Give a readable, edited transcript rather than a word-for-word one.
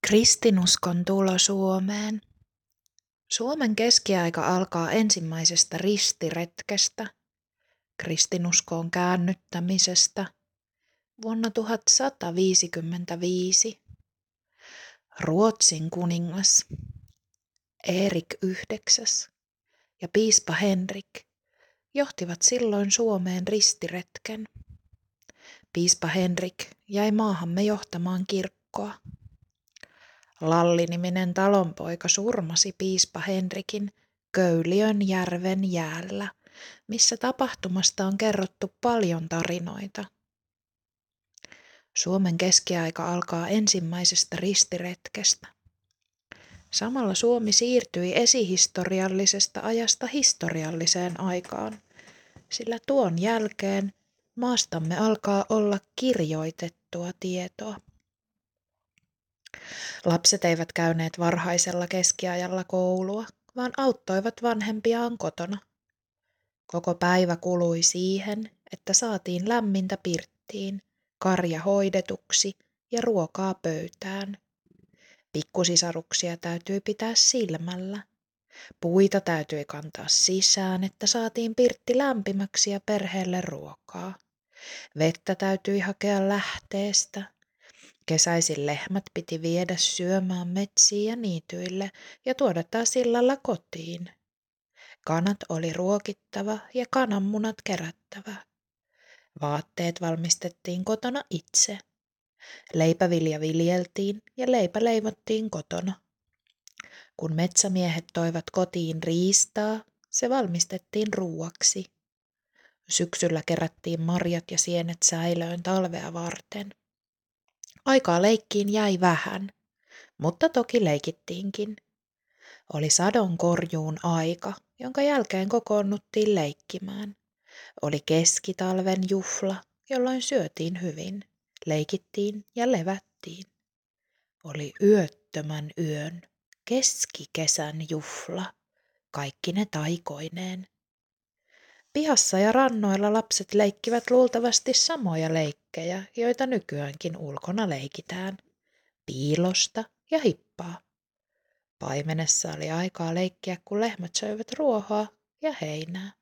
Kristinuskon tulo Suomeen. Suomen keskiaika alkaa ensimmäisestä ristiretkestä, kristinuskoon käännyttämisestä, vuonna 1155. Ruotsin kuningas Erik IX ja piispa Henrik johtivat silloin Suomeen ristiretken. Piispa Henrik jäi maahamme johtamaan kirkkoa. Lalli-niminen talonpoika surmasi piispa Henrikin Köyliön järven jäällä, missä tapahtumasta on kerrottu paljon tarinoita. Suomen keskiaika alkaa ensimmäisestä ristiretkestä. Samalla Suomi siirtyi esihistoriallisesta ajasta historialliseen aikaan, sillä tuon jälkeen maastamme alkaa olla kirjoitettua tietoa. Lapset eivät käyneet varhaisella keskiajalla koulua, vaan auttoivat vanhempiaan kotona. Koko päivä kului siihen, että saatiin lämmintä pirttiin, karja hoidetuksi ja ruokaa pöytään. Pikkusisaruksia täytyi pitää silmällä. Puita täytyi kantaa sisään, että saatiin pirtti lämpimäksi ja perheelle ruokaa. Vettä täytyi hakea lähteestä. Kesäisin lehmät piti viedä syömään metsiin ja niityille ja tuoda taas illalla kotiin. Kanat oli ruokittava ja kananmunat kerättävä. Vaatteet valmistettiin kotona itse. Leipävilja viljeltiin ja leipä leivottiin kotona. Kun metsämiehet toivat kotiin riistaa, se valmistettiin ruuaksi. Syksyllä kerättiin marjat ja sienet säilöön talvea varten. Aikaa leikkiin jäi vähän, mutta toki leikittiinkin. Oli sadon korjuun aika, jonka jälkeen kokoonnuttiin leikkimään. Oli keskitalven juhla, jolloin syötiin hyvin, leikittiin ja levättiin. Oli yöttömän yön, keskikesän juhla, kaikki ne taikoineen. Pihassa ja rannoilla lapset leikkivät luultavasti samoja leikkejä, joita nykyäänkin ulkona leikitään. Piilosta ja hippaa. Paimenessa oli aikaa leikkiä, kun lehmät söivät ruohoa ja heinää.